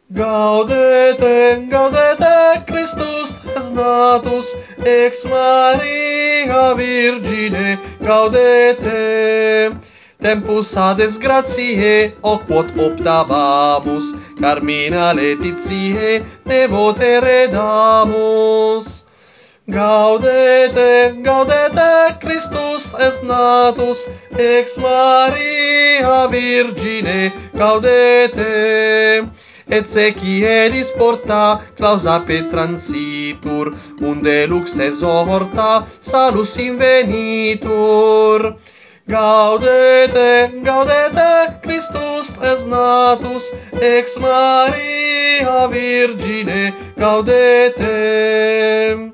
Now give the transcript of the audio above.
Gaudete, gaudete, Christus es natus, ex Maria Virgine, gaudete. Tempus ades gratiae, o quod optabamus, Carmina Laetitiae, devote redamus. Gaudete, gaudete, Christus es natus, ex Maria Virgine, gaudete. Et secieris porta clausa petransitur, unde lux exhorta salus invenitur. Gaudete, gaudete, Christus es natus, ex Maria Virgine, gaudete.